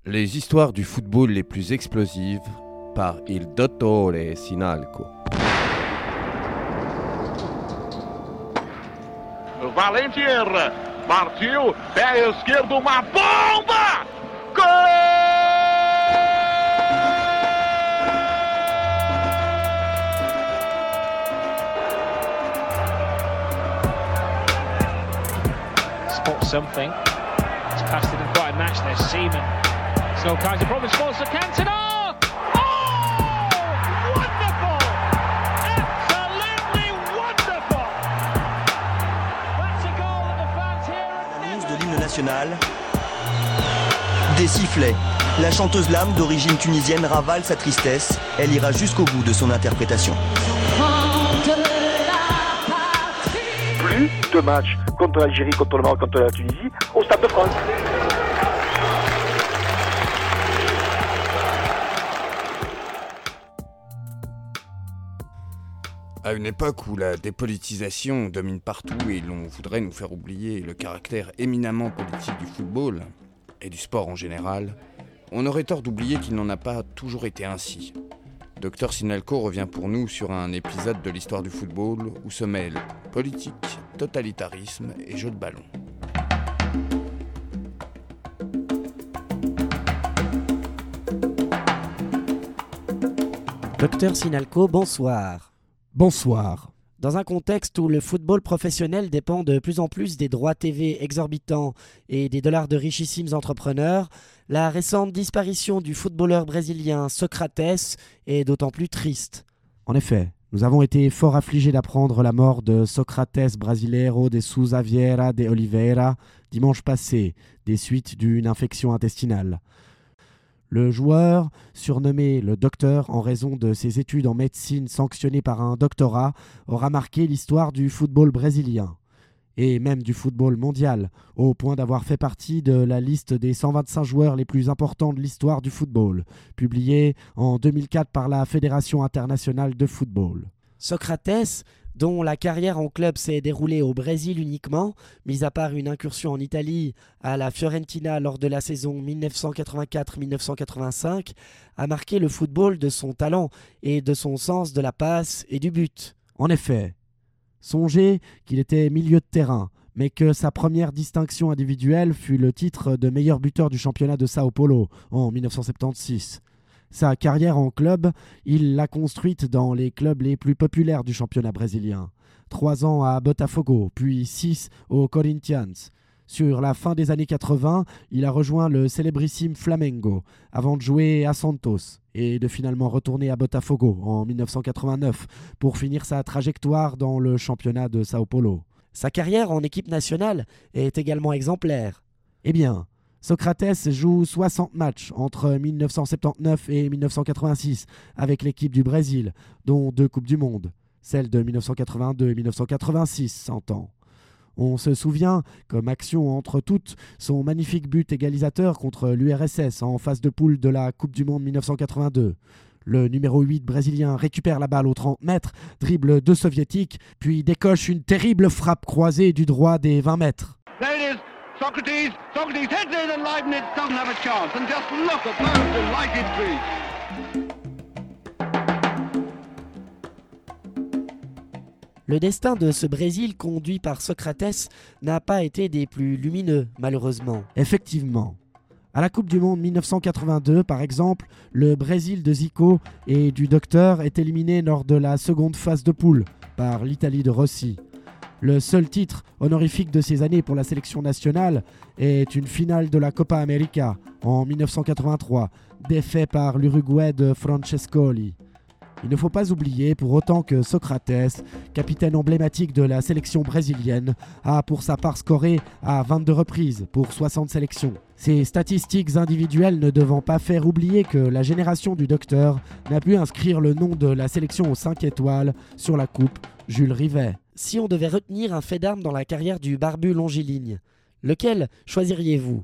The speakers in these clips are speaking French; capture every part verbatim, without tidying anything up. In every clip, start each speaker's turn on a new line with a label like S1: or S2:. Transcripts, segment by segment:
S1: Les histoires du football les plus explosives par il dottore Sinalco.
S2: Valentier partiu, pé esquerdo, uma bomba! Gol!
S3: Spot something. It's past it in quite a match there. Seaman. So Kaiser Province falls to Cantona. Oh! Wonderful! Absolutely wonderful! That's a goal that the fans here.
S4: L'annonce de l'hymne national. Des sifflets. La chanteuse lame d'origine tunisienne ravale sa tristesse. Elle ira jusqu'au bout de son interprétation.
S5: Plus de matchs contre l'Algérie, contre le Maroc, contre la Tunisie au Stade de France.
S1: À une époque où la dépolitisation domine partout et l'on voudrait nous faire oublier le caractère éminemment politique du football et du sport en général, on aurait tort d'oublier qu'il n'en a pas toujours été ainsi. Docteur Sinalco revient pour nous sur un épisode de l'histoire du football où se mêlent politique, totalitarisme et jeu de ballon.
S6: Docteur Sinalco, bonsoir.
S7: Bonsoir.
S6: Dans un contexte où le football professionnel dépend de plus en plus des droits T V exorbitants et des dollars de richissimes entrepreneurs, la récente disparition du footballeur brésilien Socrates est d'autant plus triste.
S7: En effet, nous avons été fort affligés d'apprendre la mort de Socrates Brasileiro de Souza Vieira de Oliveira dimanche passé, des suites d'une infection intestinale. Le joueur, surnommé le docteur en raison de ses études en médecine sanctionnées par un doctorat, aura marqué l'histoire du football brésilien, et même du football mondial, au point d'avoir fait partie de la liste des cent vingt-cinq joueurs les plus importants de l'histoire du football, publiée en deux mille quatre par la Fédération internationale de football.
S6: Socrates, dont la carrière en club s'est déroulée au Brésil uniquement, mis à part une incursion en Italie à la Fiorentina lors de la saison dix-neuf cent quatre-vingt-quatre dix-neuf cent quatre-vingt-cinq, a marqué le football de son talent et de son sens de la passe et du but.
S7: En effet, songez qu'il était milieu de terrain, mais que sa première distinction individuelle fut le titre de meilleur buteur du championnat de Sao Paulo en dix-neuf cent soixante-seize. Sa carrière en club, il l'a construite dans les clubs les plus populaires du championnat brésilien. Trois ans à Botafogo, puis six au Corinthians. Sur la fin des années quatre-vingts, il a rejoint le célébrissime Flamengo, avant de jouer à Santos et de finalement retourner à Botafogo en dix-neuf cent quatre-vingt-neuf pour finir sa trajectoire dans le championnat de Sao Paulo.
S6: Sa carrière en équipe nationale est également exemplaire.
S7: Eh bien, Socrates joue soixante matchs entre dix-neuf cent soixante-dix-neuf et dix-neuf cent quatre-vingt-six avec l'équipe du Brésil, dont deux Coupes du Monde, celle de dix-neuf cent quatre-vingt-deux et dix-neuf cent quatre-vingt-six, s'entend. On se souvient, comme action entre toutes, son magnifique but égalisateur contre l'U R S S en phase de poule de la Coupe du Monde dix-neuf cent quatre-vingt-deux. Le numéro huit brésilien récupère la balle aux trente mètres, dribble deux soviétiques, puis décoche une terrible frappe croisée du droit des vingt mètres.
S2: Socrates, Socrates heads in and Leibniz doesn't have a chance. And just look at those delighted feet.
S6: Le destin de ce Brésil conduit par Socrates n'a pas été des plus lumineux, malheureusement.
S7: Effectivement. À la Coupe du Monde dix-neuf cent quatre-vingt-deux, par exemple, le Brésil de Zico et du Docteur est éliminé lors de la seconde phase de poule par l'Italie de Rossi. Le seul titre honorifique de ces années pour la sélection nationale est une finale de la Copa América en dix-neuf cent quatre-vingt-trois, défait par l'Uruguay de Francescoli. Il ne faut pas oublier pour autant que Socrates, capitaine emblématique de la sélection brésilienne, a pour sa part scoré à vingt-deux reprises pour soixante sélections. Ces statistiques individuelles ne devant pas faire oublier que la génération du Docteur n'a pu inscrire le nom de la sélection aux cinq étoiles sur la coupe Jules Rivet.
S6: Si on devait retenir un fait d'arme dans la carrière du barbu longiligne, lequel choisiriez-vous ?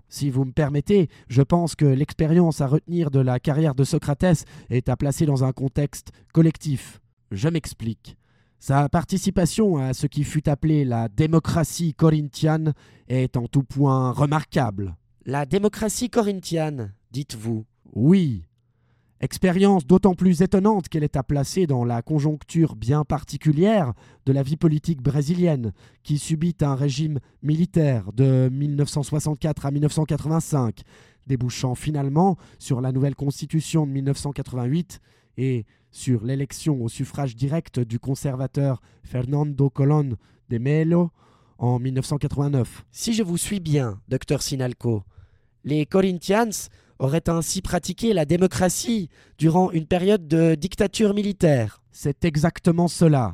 S7: Si vous me permettez, je pense que l'expérience à retenir de la carrière de Socrates est à placer dans un contexte collectif. Je m'explique. Sa participation à ce qui fut appelé la démocratie corinthienne est en tout point remarquable.
S6: La démocratie corinthienne, dites-vous.
S7: Oui. Expérience d'autant plus étonnante qu'elle est à placer dans la conjoncture bien particulière de la vie politique brésilienne, qui subit un régime militaire de mille neuf cent soixante-quatre à mille neuf cent quatre-vingt-cinq, débouchant finalement sur la nouvelle constitution de mille neuf cent quatre-vingt-huit et sur l'élection au suffrage direct du conservateur Fernando Collor de Mello en mille neuf cent quatre-vingt-neuf.
S6: Si je vous suis bien, docteur Sinalco, les Corinthians auraient ainsi pratiqué la démocratie durant une période de dictature militaire.
S7: C'est exactement cela.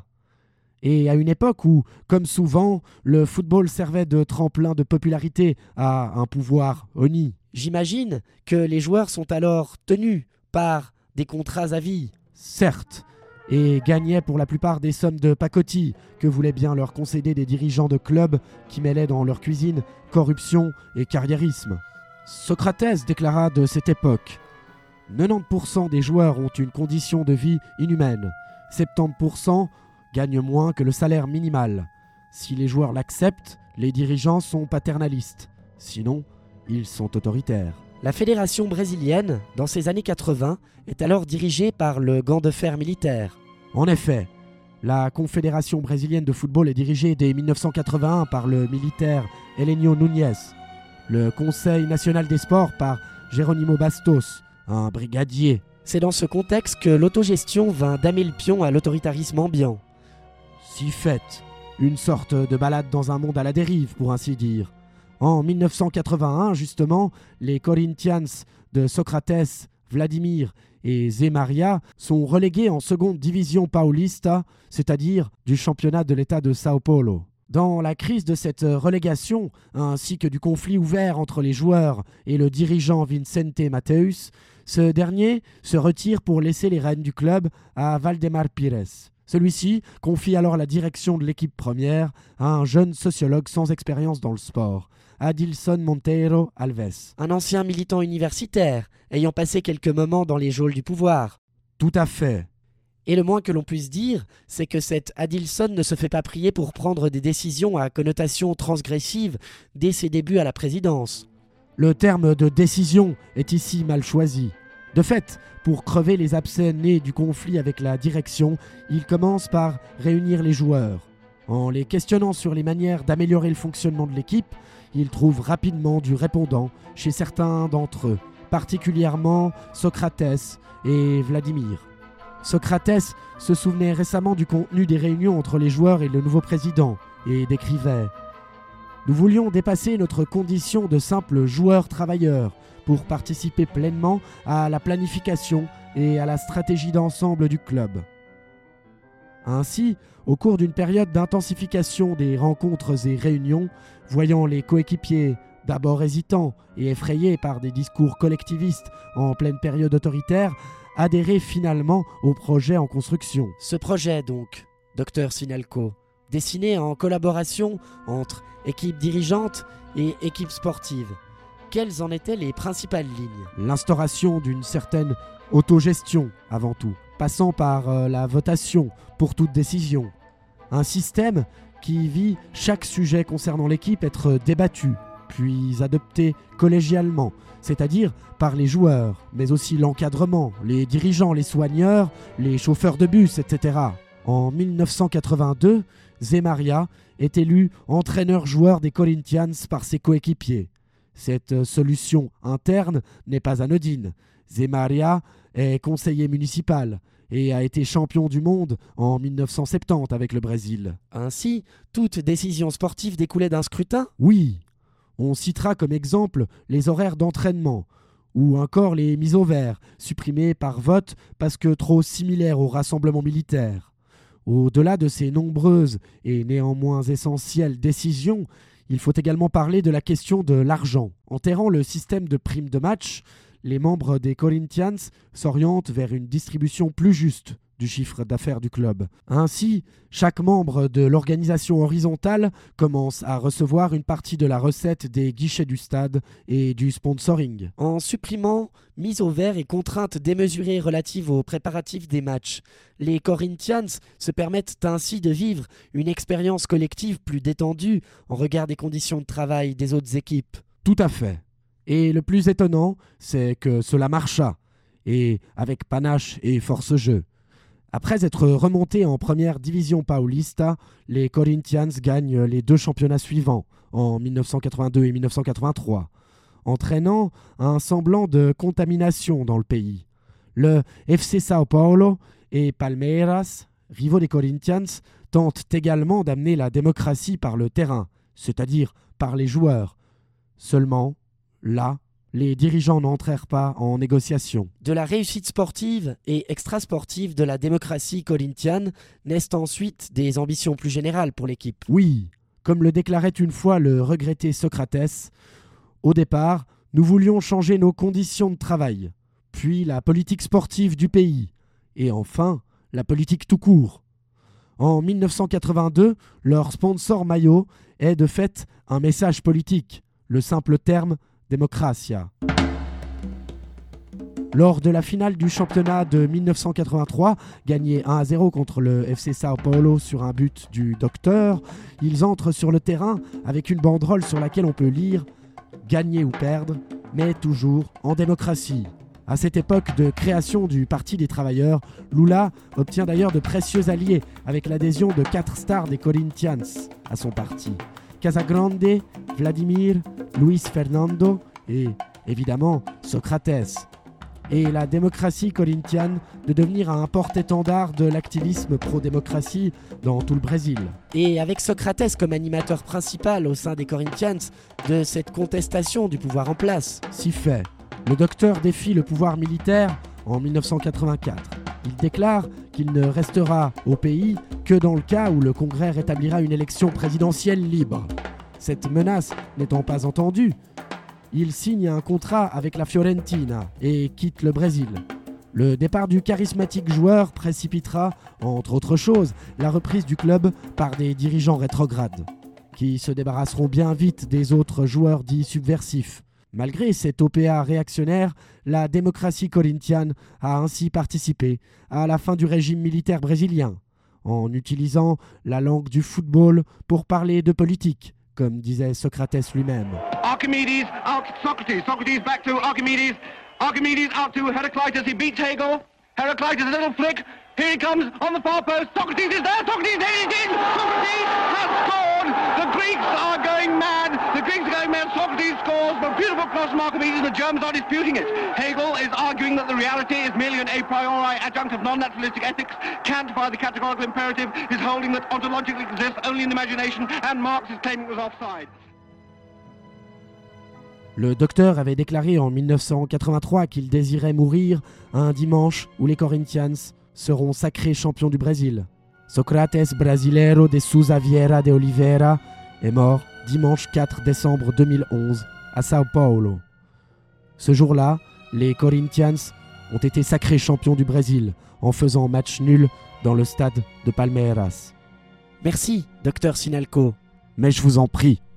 S7: Et à une époque où, comme souvent, le football servait de tremplin de popularité à un pouvoir honni.
S6: J'imagine que les joueurs sont alors tenus par des contrats à vie.
S7: Certes, et gagnaient pour la plupart des sommes de pacotille que voulaient bien leur concéder des dirigeants de clubs qui mêlaient dans leur cuisine corruption et carriérisme. Socrates déclara de cette époque « quatre-vingt-dix pour cent des joueurs ont une condition de vie inhumaine, soixante-dix pour cent gagnent moins que le salaire minimal. Si les joueurs l'acceptent, les dirigeants sont paternalistes, sinon ils sont autoritaires. »
S6: La fédération brésilienne, dans ces années quatre-vingt, est alors dirigée par le gant de fer militaire.
S7: En effet, la Confédération brésilienne de football est dirigée dès mille neuf cent quatre-vingt-un par le militaire Helenio Núñez, le Conseil national des sports par Jerônimo Bastos, un brigadier.
S6: C'est dans ce contexte que l'autogestion vint damer le pion à l'autoritarisme ambiant.
S7: Si fait, une sorte de balade dans un monde à la dérive, pour ainsi dire. En mille neuf cent quatre-vingt-un, justement, les Corinthians de Socrates, Vladimir et Zé Maria sont relégués en seconde division paulista, c'est-à-dire du championnat de l'État de Sao Paulo. Dans la crise de cette relégation, ainsi que du conflit ouvert entre les joueurs et le dirigeant Vicente Mateus, ce dernier se retire pour laisser les rênes du club à Valdemar Pires. Celui-ci confie alors la direction de l'équipe première à un jeune sociologue sans expérience dans le sport, Adilson Monteiro Alves.
S6: Un ancien militant universitaire, ayant passé quelques moments dans les geôles du pouvoir.
S7: Tout à fait.
S6: Et le moins que l'on puisse dire, c'est que cet Adilson ne se fait pas prier pour prendre des décisions à connotation transgressive dès ses débuts à la présidence.
S7: Le terme de décision est ici mal choisi. De fait, pour crever les abcès nés du conflit avec la direction, il commence par réunir les joueurs. En les questionnant sur les manières d'améliorer le fonctionnement de l'équipe, il trouve rapidement du répondant chez certains d'entre eux, particulièrement Socrates et Vladimir. Socrates se souvenait récemment du contenu des réunions entre les joueurs et le nouveau président et décrivait « Nous voulions dépasser notre condition de simples joueurs-travailleurs pour participer pleinement à la planification et à la stratégie d'ensemble du club. » Ainsi, au cours d'une période d'intensification des rencontres et réunions, voyant les coéquipiers d'abord hésitants et effrayés par des discours collectivistes en pleine période autoritaire, adhérer finalement au projet en construction.
S6: Ce projet donc, docteur Sinalco, dessiné en collaboration entre équipes dirigeantes et équipes sportives, quelles en étaient les principales lignes ?
S7: L'instauration d'une certaine autogestion avant tout, passant par euh, la votation pour toute décision. Un système qui vit chaque sujet concernant l'équipe être débattu, puis adopté collégialement, c'est-à-dire par les joueurs, mais aussi l'encadrement, les dirigeants, les soigneurs, les chauffeurs de bus, et cetera. En mille neuf cent quatre-vingt-deux, Zé Maria est élu entraîneur-joueur des Corinthians par ses coéquipiers. Cette solution interne n'est pas anodine. Zé Maria est conseiller municipal et a été champion du monde en mille neuf cent soixante-dix avec le Brésil.
S6: Ainsi, toute décision sportive découlait d'un scrutin ?
S7: Oui. On citera comme exemple les horaires d'entraînement, ou encore les mises au vert, supprimées par vote parce que trop similaires au rassemblement militaire. Au-delà de ces nombreuses et néanmoins essentielles décisions, il faut également parler de la question de l'argent. Enterrant le système de primes de match, les membres des Corinthians s'orientent vers une distribution plus juste du chiffre d'affaires du club. Ainsi, chaque membre de l'organisation horizontale commence à recevoir une partie de la recette des guichets du stade et du sponsoring.
S6: En supprimant mise au vert et contraintes démesurées relatives aux préparatifs des matchs, les Corinthians se permettent ainsi de vivre une expérience collective plus détendue en regard des conditions de travail des autres équipes.
S7: Tout à fait. Et le plus étonnant, c'est que cela marcha, et avec panache et force-jeu. Après être remontés en première division paulista, les Corinthians gagnent les deux championnats suivants, en mille neuf cent quatre-vingt-deux et mille neuf cent quatre-vingt-trois, entraînant un semblant de contamination dans le pays. Le F C Sao Paulo et Palmeiras, rivaux des Corinthians, tentent également d'amener la démocratie par le terrain, c'est-à-dire par les joueurs. Seulement, là, les dirigeants n'entrèrent pas en négociation.
S6: De la réussite sportive et extrasportive de la démocratie corinthienne naissent ensuite des ambitions plus générales pour l'équipe.
S7: Oui, comme le déclarait une fois le regretté Socrates, au départ, nous voulions changer nos conditions de travail, puis la politique sportive du pays, et enfin, la politique tout court. En mille neuf cent quatre-vingt-deux, leur sponsor maillot est de fait un message politique, le simple terme démocratia. Lors de la finale du championnat de mille neuf cent quatre-vingt-trois, gagnée un à zéro contre le F C Sao Paulo sur un but du docteur, ils entrent sur le terrain avec une banderole sur laquelle on peut lire « Gagner ou perdre, mais toujours en démocratie ». À cette époque de création du Parti des travailleurs, Lula obtient d'ailleurs de précieux alliés avec l'adhésion de quatre stars des Corinthians à son parti. Casagrande, Vladimir, Luis Fernando et, évidemment, Socrates. Et la démocratie corinthienne de devenir un porte-étendard de l'activisme pro-démocratie dans tout le Brésil.
S6: Et avec Socrates comme animateur principal au sein des Corinthians de cette contestation du pouvoir en place.
S7: Si fait. Le docteur défie le pouvoir militaire en mille neuf cent quatre-vingt-quatre. Il déclare qu'il ne restera au pays que dans le cas où le Congrès rétablira une élection présidentielle libre. Cette menace n'étant pas entendue, il signe un contrat avec la Fiorentina et quitte le Brésil. Le départ du charismatique joueur précipitera, entre autres choses, la reprise du club par des dirigeants rétrogrades, qui se débarrasseront bien vite des autres joueurs dits subversifs. Malgré cette O P A réactionnaire, la démocratie corinthienne a ainsi participé à la fin du régime militaire brésilien, en utilisant la langue du football pour parler de politique, comme disait Socrates lui-même.
S2: Archimedes out Socrates. Socrates back to Archimedes. Archimedes out to Heraclitus. He beats Hegel. Heraclitus, a little flick. Here he comes on the far post. Socrates is there. Socrates, there he is. Socrates has scored. The Greeks are going mad. The Greeks are going mad. Socrates scores. But beautiful cross from Archimedes. The Germans are disputing it. Hegel is arguing that the reality is merely an a priori adjunct of non-naturalistic ethics. Kant, by the categorical imperative, is holding that ontologically exists only in the imagination. And Marx is claiming it was offside.
S7: Le docteur avait déclaré en mille neuf cent quatre-vingt-trois qu'il désirait mourir un dimanche où les Corinthians seront sacrés champions du Brésil. Socrates Brasileiro de Souza Vieira de Oliveira est mort dimanche quatre décembre deux mille onze à Sao Paulo. Ce jour-là, les Corinthians ont été sacrés champions du Brésil en faisant match nul dans le stade de Palmeiras.
S6: Merci, docteur Sinalco.
S7: Mais je vous en prie.